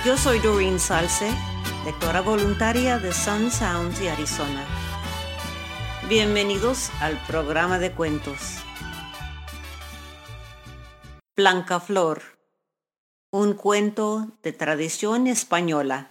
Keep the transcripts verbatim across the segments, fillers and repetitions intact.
Yo soy Doreen Salce, lectora voluntaria de Sun Sounds y Arizona. Bienvenidos al programa de cuentos. Blancaflor, un cuento de tradición española.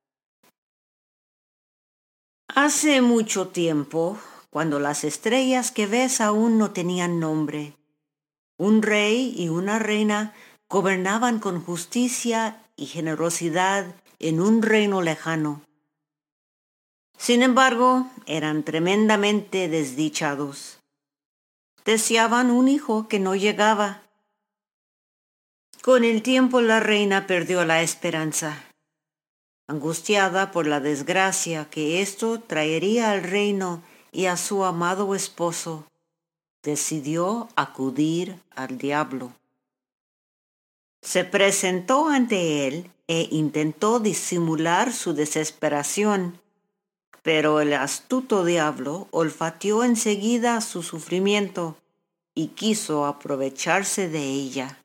Hace mucho tiempo, cuando las estrellas que ves aún no tenían nombre, un rey y una reina gobernaban con justicia y generosidad en un reino lejano. Sin embargo, eran tremendamente desdichados. Deseaban un hijo que no llegaba. Con el tiempo la reina perdió la esperanza. Angustiada por la desgracia que esto traería al reino y a su amado esposo, decidió acudir al diablo. Se presentó ante él e intentó disimular su desesperación, pero el astuto diablo olfateó enseguida su sufrimiento y quiso aprovecharse de ella.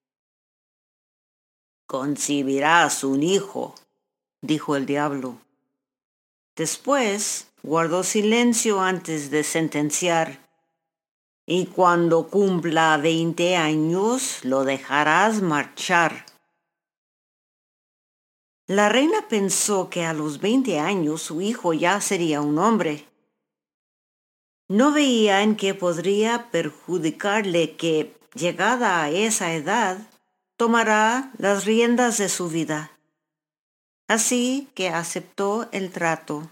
«Concebirás un hijo», dijo el diablo. Después guardó silencio antes de sentenciar: «Y cuando cumpla veinte años lo dejarás marchar». La reina pensó que a los veinte años su hijo ya sería un hombre. No veía en qué podría perjudicarle que, llegada a esa edad, tomará las riendas de su vida. Así que aceptó el trato.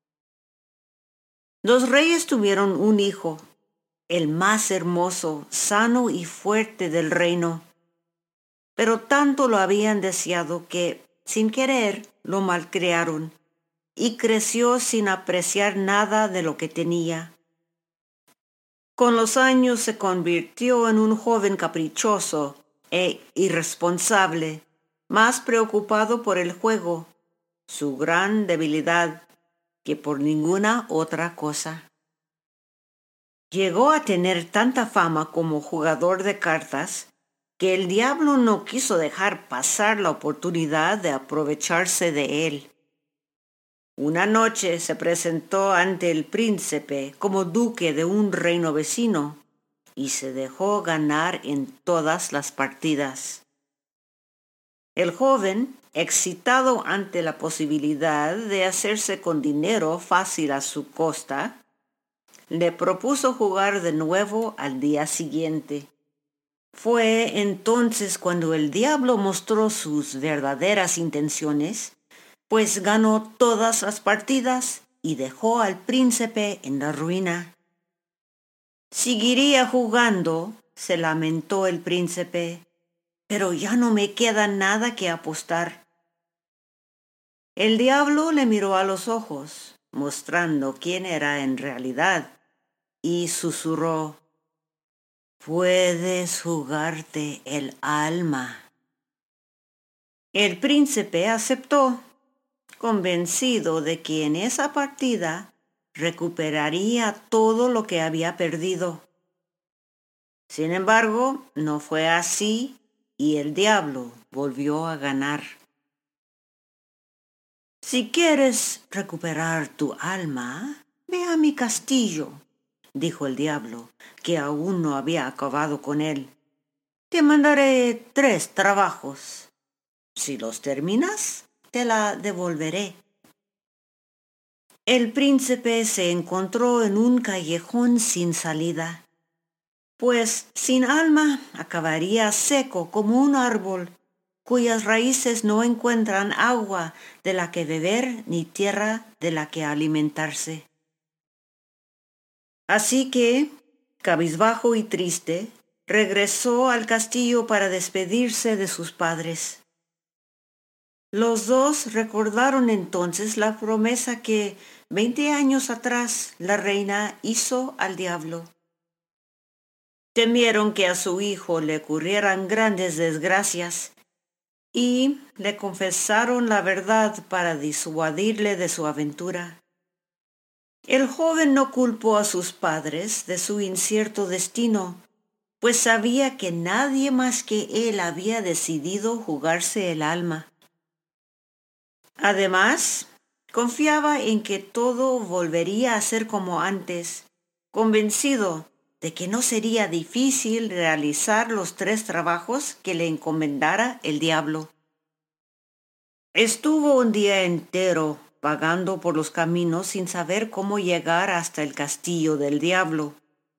Los reyes tuvieron un hijo, el más hermoso, sano y fuerte del reino, pero tanto lo habían deseado que, sin querer, lo malcriaron y creció sin apreciar nada de lo que tenía. Con los años se convirtió en un joven caprichoso e irresponsable, más preocupado por el juego, su gran debilidad, que por ninguna otra cosa. Llegó a tener tanta fama como jugador de cartas que el diablo no quiso dejar pasar la oportunidad de aprovecharse de él. Una noche se presentó ante el príncipe como duque de un reino vecino y se dejó ganar en todas las partidas. El joven, excitado ante la posibilidad de hacerse con dinero fácil a su costa, le propuso jugar de nuevo al día siguiente. Fue entonces cuando el diablo mostró sus verdaderas intenciones, pues ganó todas las partidas y dejó al príncipe en la ruina. «Seguiría jugando», se lamentó el príncipe, «pero ya no me queda nada que apostar». El diablo le miró a los ojos, mostrando quién era en realidad, y susurró: «Puedes jugarte el alma». El príncipe aceptó, convencido de que en esa partida recuperaría todo lo que había perdido. Sin embargo, no fue así y el diablo volvió a ganar. «Si quieres recuperar tu alma, ve a mi castillo», dijo el diablo, que aún no había acabado con él. «Te mandaré tres trabajos. Si los terminas, te la devolveré». El príncipe se encontró en un callejón sin salida, pues sin alma acabaría seco como un árbol cuyas raíces no encuentran agua de la que beber ni tierra de la que alimentarse. Así que, cabizbajo y triste, regresó al castillo para despedirse de sus padres. Los dos recordaron entonces la promesa que veinte años atrás la reina hizo al diablo. Temieron que a su hijo le ocurrieran grandes desgracias y le confesaron la verdad para disuadirle de su aventura. El joven no culpó a sus padres de su incierto destino, pues sabía que nadie más que él había decidido jugarse el alma. Además, confiaba en que todo volvería a ser como antes, convencido de que no sería difícil realizar los tres trabajos que le encomendara el diablo. Estuvo un día entero vagando por los caminos sin saber cómo llegar hasta el castillo del diablo.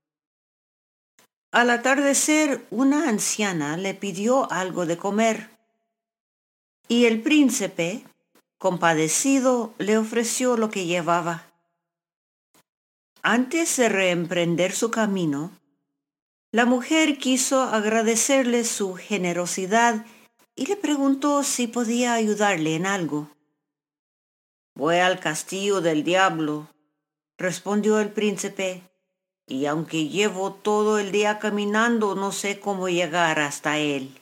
Al atardecer, una anciana le pidió algo de comer, y el príncipe, compadecido, le ofreció lo que llevaba. Antes de reemprender su camino, la mujer quiso agradecerle su generosidad y le preguntó si podía ayudarle en algo. «Voy al castillo del diablo», respondió el príncipe, «y aunque llevo todo el día caminando, no sé cómo llegar hasta él».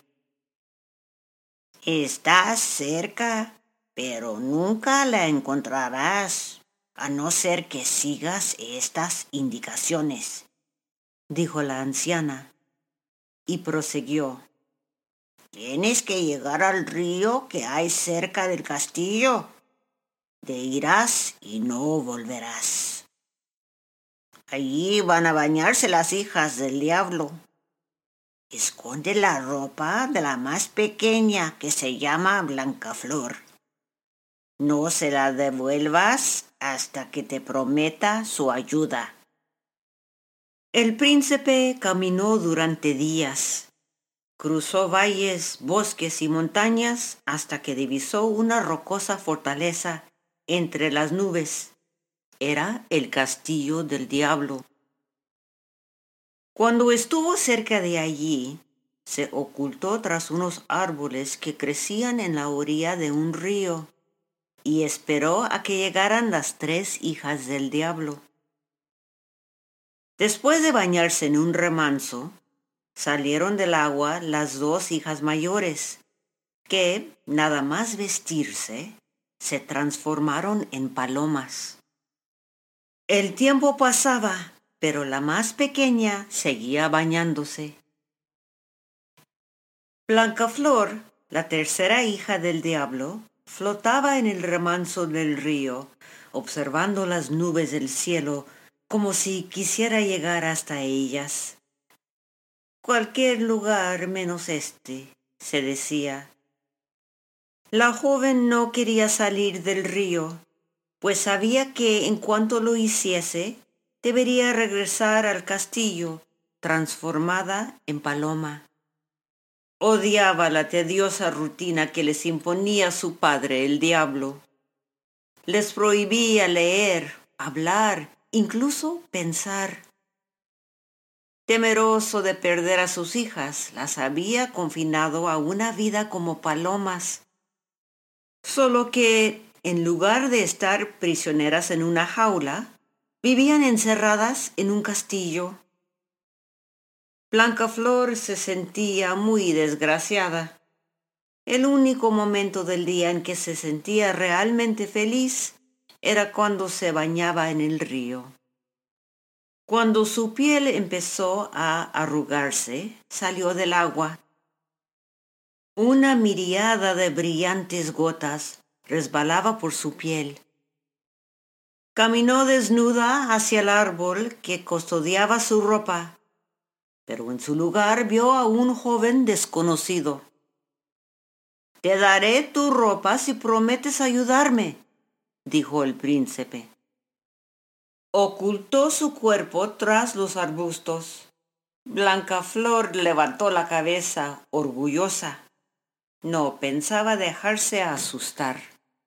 «Estás cerca, pero nunca la encontrarás, a no ser que sigas estas indicaciones», dijo la anciana, y prosiguió. «Tienes que llegar al río que hay cerca del castillo. Te irás y no volverás. Allí van a bañarse las hijas del diablo. Esconde la ropa de la más pequeña, que se llama Blancaflor. No se la devuelvas hasta que te prometa su ayuda». El príncipe caminó durante días. Cruzó valles, bosques y montañas hasta que divisó una rocosa fortaleza entre las nubes. Era el castillo del diablo. Cuando estuvo cerca de allí, se ocultó tras unos árboles que crecían en la orilla de un río y esperó a que llegaran las tres hijas del diablo. Después de bañarse en un remanso, salieron del agua las dos hijas mayores, que, nada más vestirse, se transformaron en palomas. El tiempo pasaba, pero la más pequeña seguía bañándose. Blancaflor, la tercera hija del diablo, flotaba en el remanso del río, observando las nubes del cielo como si quisiera llegar hasta ellas. «Cualquier lugar menos este», se decía. La joven no quería salir del río, pues sabía que en cuanto lo hiciese, debería regresar al castillo, transformada en paloma. Odiaba la tediosa rutina que les imponía su padre, el diablo. Les prohibía leer, hablar, incluso pensar. Temeroso de perder a sus hijas, las había confinado a una vida como palomas. Solo que, en lugar de estar prisioneras en una jaula, vivían encerradas en un castillo. Blancaflor se sentía muy desgraciada. El único momento del día en que se sentía realmente feliz era cuando se bañaba en el río. Cuando su piel empezó a arrugarse, salió del agua. Una miríada de brillantes gotas resbalaba por su piel. Caminó desnuda hacia el árbol que custodiaba su ropa, pero en su lugar vio a un joven desconocido. «Te daré tu ropa si prometes ayudarme», dijo el príncipe. Ocultó su cuerpo tras los arbustos. Blancaflor levantó la cabeza, orgullosa. No pensaba dejarse asustar.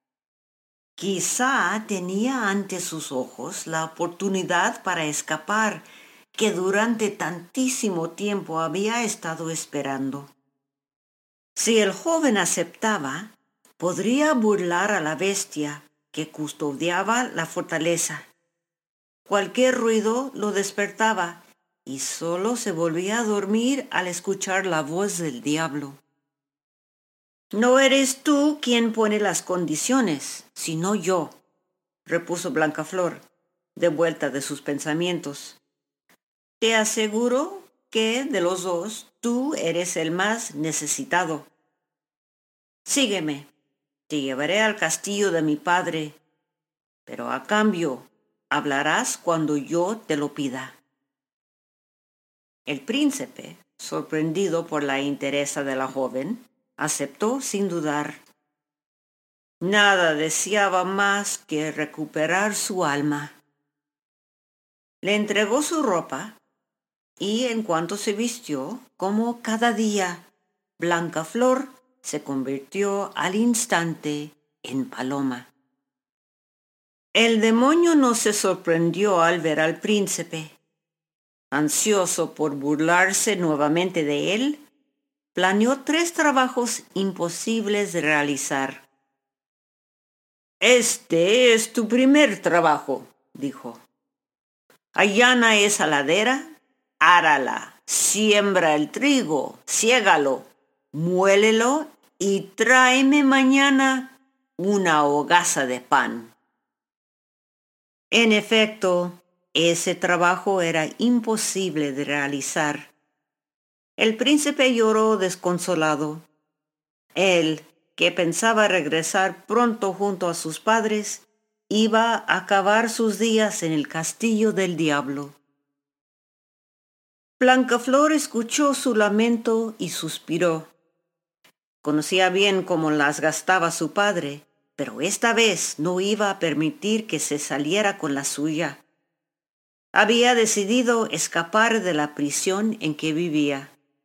Quizá tenía ante sus ojos la oportunidad para escapar que durante tantísimo tiempo había estado esperando. Si el joven aceptaba, podría burlar a la bestia que custodiaba la fortaleza. Cualquier ruido lo despertaba y solo se volvía a dormir al escuchar la voz del diablo. «No eres tú quien pone las condiciones, sino yo», repuso Blancaflor, de vuelta de sus pensamientos. «Te aseguro que de los dos tú eres el más necesitado. Sígueme, Te llevaré al castillo de mi padre, pero a cambio hablarás cuando yo te lo pida. El príncipe, sorprendido por la entereza de la joven, aceptó sin dudar. Nada deseaba más que recuperar su alma. Le entregó su ropa y en cuanto se vistió, como cada día, Blancaflor se convirtió al instante en paloma. El demonio no se sorprendió al ver al príncipe. Ansioso por burlarse nuevamente de él, planeó tres trabajos imposibles de realizar. Este es tu primer trabajo, dijo. Allana esa ladera, árala, siembra el trigo, siégalo, muélelo y tráeme mañana una hogaza de pan. En efecto, ese trabajo era imposible de realizar. El príncipe lloró desconsolado. Él, que pensaba regresar pronto junto a sus padres, iba a acabar sus días en el castillo del diablo. Blancaflor escuchó su lamento y suspiró. Conocía bien cómo las gastaba su padre, pero esta vez no iba a permitir que se saliera con la suya. Había decidido escapar de la prisión en que vivía.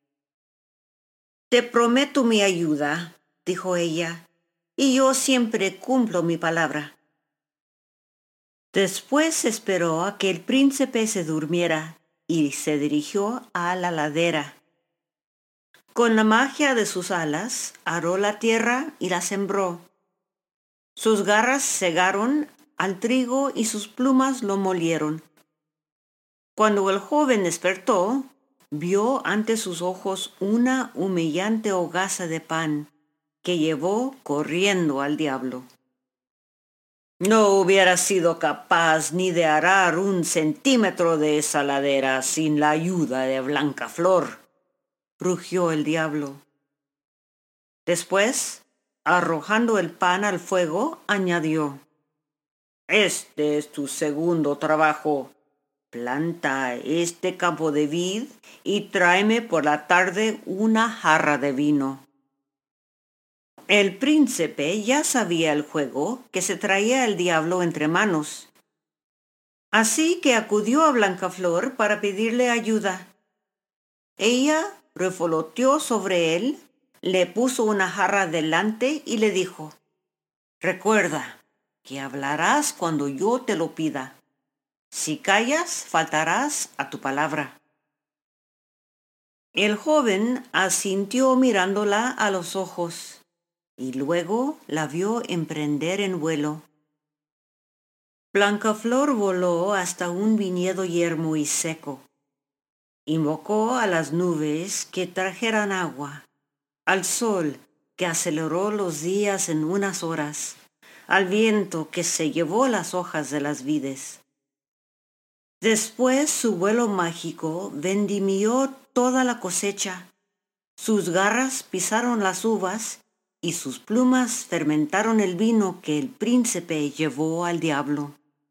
Te prometo mi ayuda, dijo ella, y yo siempre cumplo mi palabra. Después esperó a que el príncipe se durmiera y se dirigió a la ladera. Con la magia de sus alas, aró la tierra y la sembró. Sus garras cegaron al trigo y sus plumas lo molieron. Cuando el joven despertó, vio ante sus ojos una humillante hogaza de pan que llevó corriendo al diablo. No hubiera sido capaz ni de arar un centímetro de esa ladera sin la ayuda de Blancaflor, rugió el diablo. Después, arrojando el pan al fuego, añadió: Este es tu segundo trabajo. Planta este campo de vid y tráeme por la tarde una jarra de vino. El príncipe ya sabía el juego que se traía el diablo entre manos. Así que acudió a Blancaflor para pedirle ayuda. Ella revoloteó sobre él, le puso una jarra delante y le dijo: Recuerda que hablarás cuando yo te lo pida. Si callas, faltarás a tu palabra. El joven asintió mirándola a los ojos y luego la vio emprender en vuelo. Blancaflor voló hasta un viñedo yermo y seco. Invocó a las nubes que trajeran agua, al sol que aceleró los días en unas horas, al viento que se llevó las hojas de las vides. Después su vuelo mágico vendimió toda la cosecha. Sus garras pisaron las uvas y sus plumas fermentaron el vino que el príncipe llevó al diablo.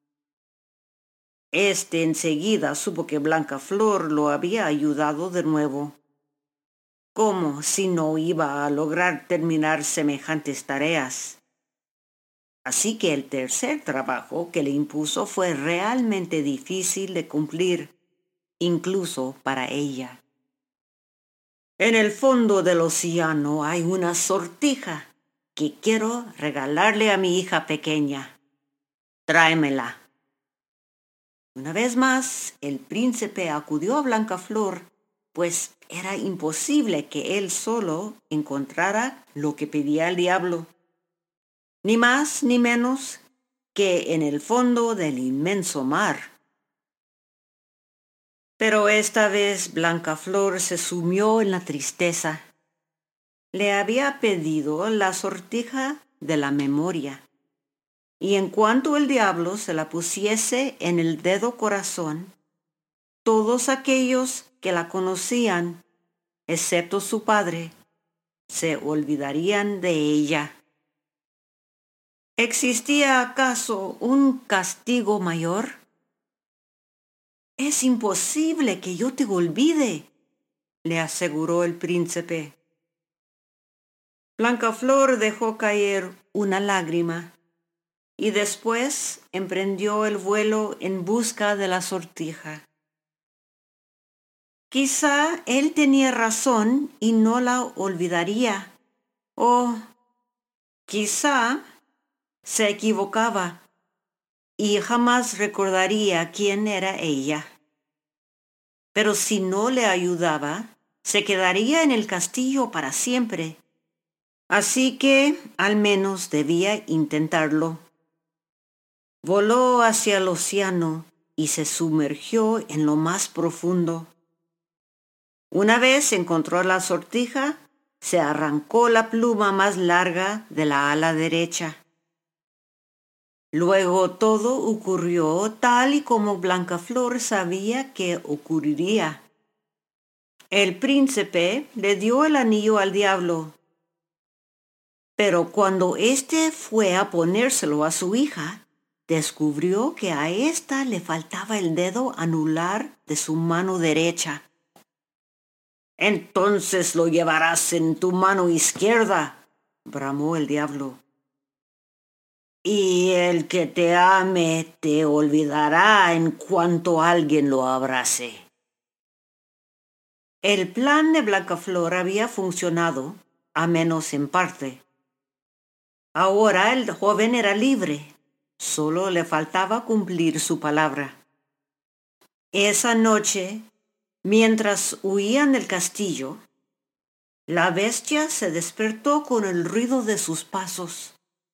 Este enseguida supo que Blancaflor lo había ayudado de nuevo. ¿Cómo si no iba a lograr terminar semejantes tareas? Así que el tercer trabajo que le impuso fue realmente difícil de cumplir, incluso para ella. En el fondo del océano hay una sortija que quiero regalarle a mi hija pequeña. Tráemela. Una vez más, el príncipe acudió a Blancaflor, pues era imposible que él solo encontrara lo que pedía el diablo. Ni más ni menos que en el fondo del inmenso mar. Pero esta vez Blancaflor se sumió en la tristeza. Le había pedido la sortija de la memoria, y en cuanto el diablo se la pusiese en el dedo corazón, todos aquellos que la conocían, excepto su padre, se olvidarían de ella. ¿Existía acaso un castigo mayor? Es imposible que yo te olvide, le aseguró el príncipe. Blancaflor dejó caer una lágrima y después emprendió el vuelo en busca de la sortija. Quizá él tenía razón y no la olvidaría, o quizá se equivocaba y jamás recordaría quién era ella. Pero si no le ayudaba, se quedaría en el castillo para siempre. Así que al menos debía intentarlo. Voló hacia el océano y se sumergió en lo más profundo. Una vez encontró la sortija, se arrancó la pluma más larga de la ala derecha. Luego todo ocurrió tal y como Blancaflor sabía que ocurriría. El príncipe le dio el anillo al diablo, pero cuando éste fue a ponérselo a su hija, descubrió que a ésta le faltaba el dedo anular de su mano derecha. «Entonces lo llevarás en tu mano izquierda», bramó el diablo. «Y el que te ame te olvidará en cuanto alguien lo abrace». El plan de Blancaflor había funcionado, a menos en parte. Ahora el joven era libre, solo le faltaba cumplir su palabra. Esa noche, mientras huían del castillo, la bestia se despertó con el ruido de sus pasos.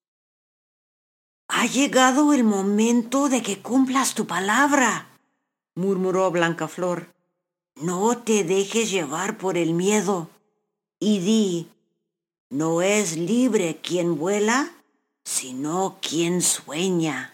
«Ha llegado el momento de que cumplas tu palabra», murmuró Blancaflor. «No te dejes llevar por el miedo y di, no es libre quien vuela, sino quien sueña».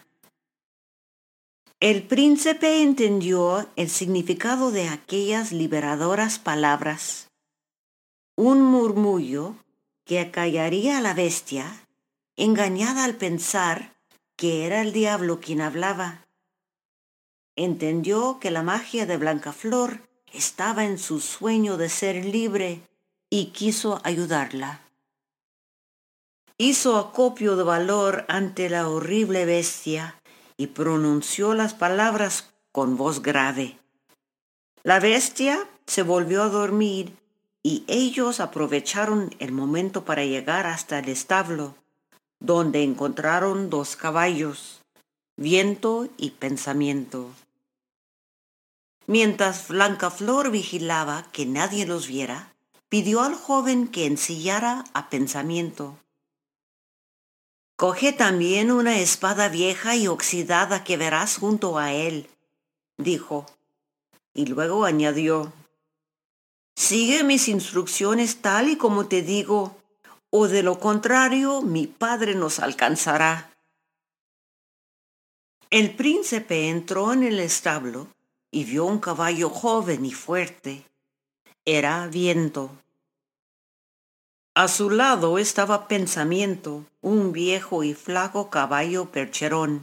El príncipe entendió el significado de aquellas liberadoras palabras. Un murmullo que acallaría a la bestia, engañada al pensar que era el diablo quien hablaba. Entendió que la magia de Blancaflor estaba en su sueño de ser libre y quiso ayudarla. Hizo acopio de valor ante la horrible bestia y pronunció las palabras con voz grave. La bestia se volvió a dormir y ellos aprovecharon el momento para llegar hasta el establo, donde encontraron dos caballos, Viento y Pensamiento. Mientras Blancaflor vigilaba que nadie los viera, pidió al joven que ensillara a Pensamiento. «Coge también una espada vieja y oxidada que verás junto a él», dijo, y luego añadió: «Sigue mis instrucciones tal y como te digo, o de lo contrario mi padre nos alcanzará». El príncipe entró en el establo y vio un caballo joven y fuerte. Era Viento. A su lado estaba Pensamiento, un viejo y flaco caballo percherón.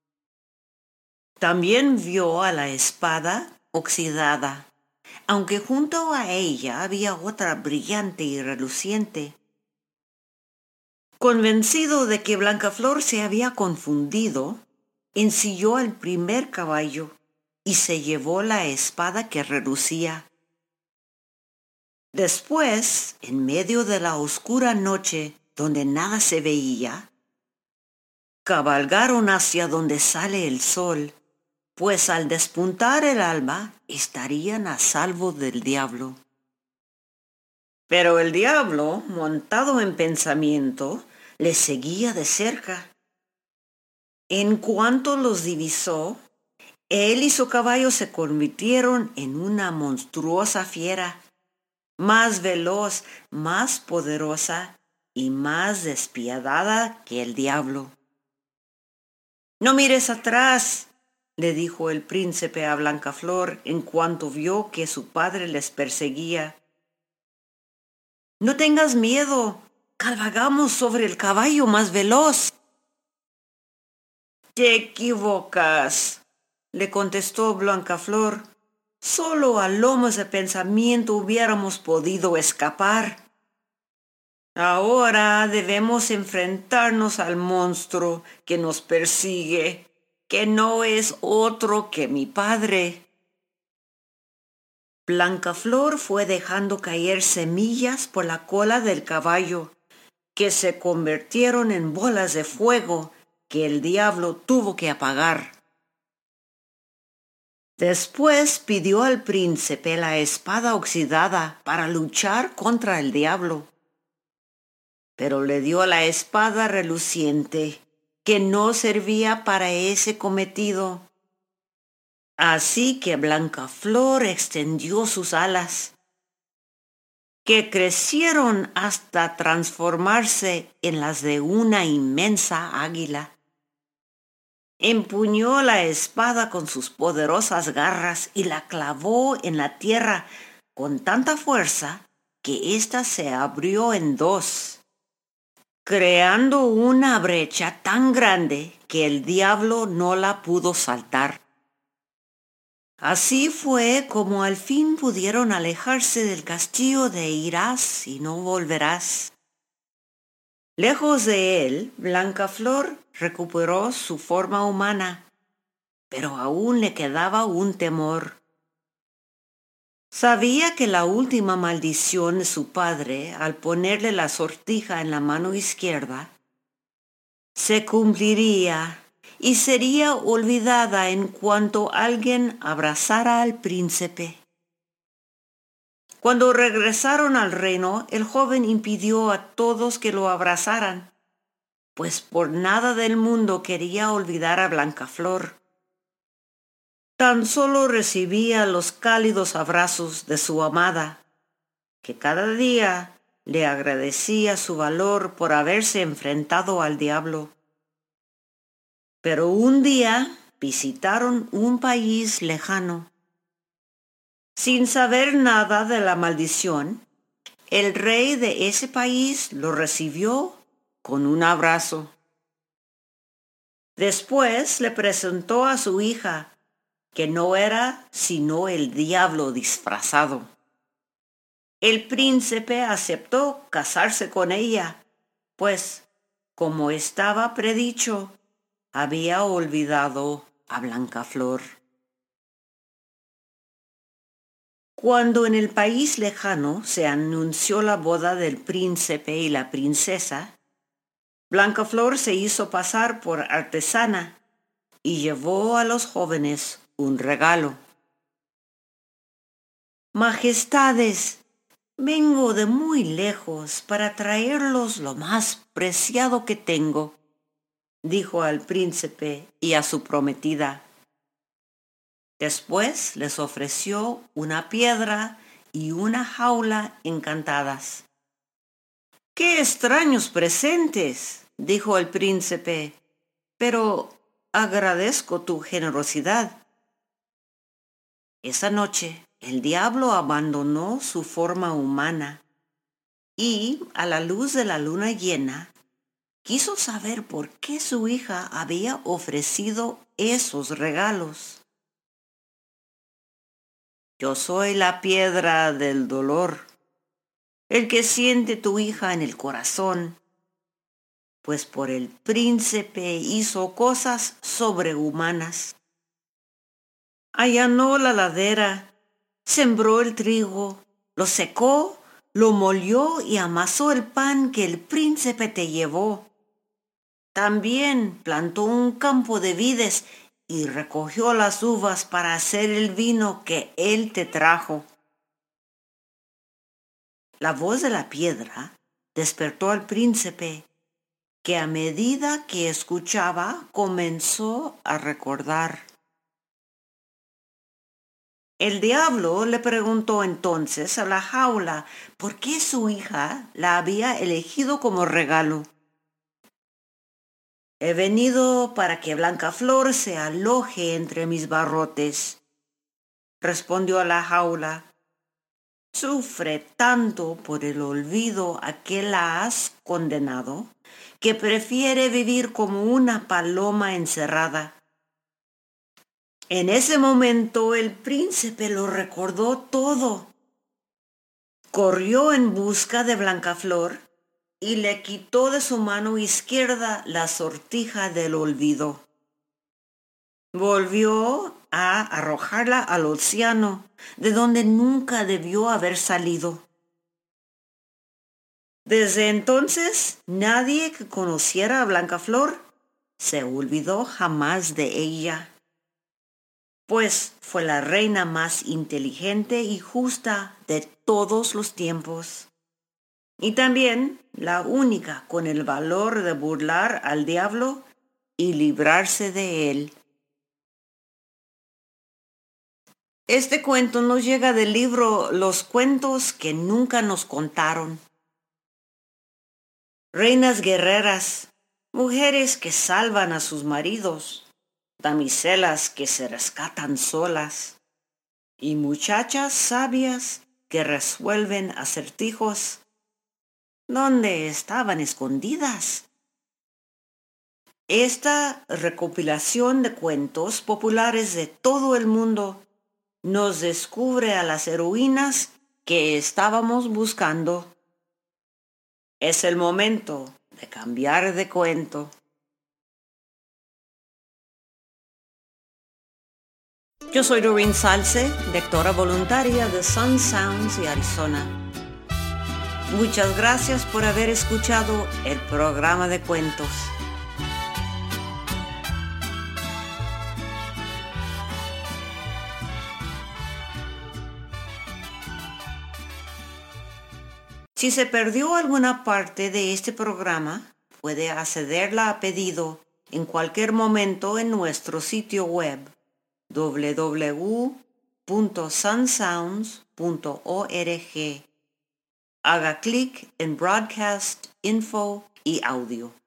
También vio a la espada oxidada, aunque junto a ella había otra brillante y reluciente. Convencido de que Blancaflor se había confundido, ensilló al primer caballo y se llevó la espada que relucía. Después, en medio de la oscura noche donde nada se veía, cabalgaron hacia donde sale el sol, pues al despuntar el alba estarían a salvo del diablo. Pero el diablo, montado en Pensamiento, les seguía de cerca. En cuanto los divisó, él y su caballo se convirtieron en una monstruosa fiera, más veloz, más poderosa y más despiadada que el diablo. «No mires atrás», le dijo el príncipe a Blancaflor en cuanto vio que su padre les perseguía. «No tengas miedo, cabalgamos sobre el caballo más veloz». Te equivocas, le contestó Blancaflor. Solo a lomos de pensamiento hubiéramos podido escapar. Ahora debemos enfrentarnos al monstruo que nos persigue, que no es otro que mi padre. Blancaflor fue dejando caer semillas por la cola del caballo, que se convirtieron en bolas de fuego que el diablo tuvo que apagar. Después pidió al príncipe la espada oxidada para luchar contra el diablo, pero le dio la espada reluciente, que no servía para ese cometido. Así que Blancaflor extendió sus alas, que crecieron hasta transformarse en las de una inmensa águila. Empuñó la espada con sus poderosas garras y la clavó en la tierra con tanta fuerza que ésta se abrió en dos, creando una brecha tan grande que el diablo no la pudo saltar. Así fue como al fin pudieron alejarse del castillo de Irás y no volverás. Lejos de él, Blancaflor recuperó su forma humana, pero aún le quedaba un temor. Sabía que la última maldición de su padre, al ponerle la sortija en la mano izquierda, se cumpliría y sería olvidada en cuanto alguien abrazara al príncipe. Cuando regresaron al reino, el joven impidió a todos que lo abrazaran, pues por nada del mundo quería olvidar a Blancaflor. Tan solo recibía los cálidos abrazos de su amada, que cada día le agradecía su valor por haberse enfrentado al diablo. Pero un día visitaron un país lejano. Sin saber nada de la maldición, el rey de ese país lo recibió con un abrazo. Después le presentó a su hija, que no era sino el diablo disfrazado. El príncipe aceptó casarse con ella, pues, como estaba predicho, había olvidado a Blancaflor. Cuando en el país lejano se anunció la boda del príncipe y la princesa, Blancaflor se hizo pasar por artesana y llevó a los jóvenes un regalo. Majestades, vengo de muy lejos para traerlos lo más preciado que tengo, dijo al príncipe y a su prometida. Después les ofreció una piedra y una jaula encantadas. ¡Qué extraños presentes!, dijo el príncipe, pero agradezco tu generosidad. Esa noche el diablo abandonó su forma humana y, a la luz de la luna llena, quiso saber por qué su hija había ofrecido esos regalos. Yo soy la piedra del dolor, el que siente tu hija en el corazón, pues por el príncipe hizo cosas sobrehumanas. Allanó la ladera, sembró el trigo, lo secó, lo molió y amasó el pan que el príncipe te llevó. También plantó un campo de vides y recogió las uvas para hacer el vino que él te trajo. La voz de la piedra despertó al príncipe, que a medida que escuchaba comenzó a recordar. El diablo le preguntó entonces a la jaula por qué su hija la había elegido como regalo. He venido para que Blancaflor se aloje entre mis barrotes, respondió la jaula. Sufre tanto por el olvido a que la has condenado, que prefiere vivir como una paloma encerrada. En ese momento el príncipe lo recordó todo. Corrió en busca de Blancaflor y le quitó de su mano izquierda la sortija del olvido. Volvió a arrojarla al océano, de donde nunca debió haber salido. Desde entonces, nadie que conociera a Blancaflor se olvidó jamás de ella, pues fue la reina más inteligente y justa de todos los tiempos, y también la única con el valor de burlar al diablo y librarse de él. Este cuento nos llega del libro Los cuentos que nunca nos contaron. Reinas guerreras, mujeres que salvan a sus maridos, damiselas que se rescatan solas, y muchachas sabias que resuelven acertijos. ¿Dónde estaban escondidas? Esta recopilación de cuentos populares de todo el mundo nos descubre a las heroínas que estábamos buscando. Es el momento de cambiar de cuento. Yo soy Doreen Salce, lectora voluntaria de Sun Sounds y Arizona. Muchas gracias por haber escuchado el programa de cuentos. Si se perdió alguna parte de este programa, puede accederla a pedido en cualquier momento en nuestro sitio web doble u doble u doble u punto sun sounds punto org. Haga clic en Broadcast, Info y Audio.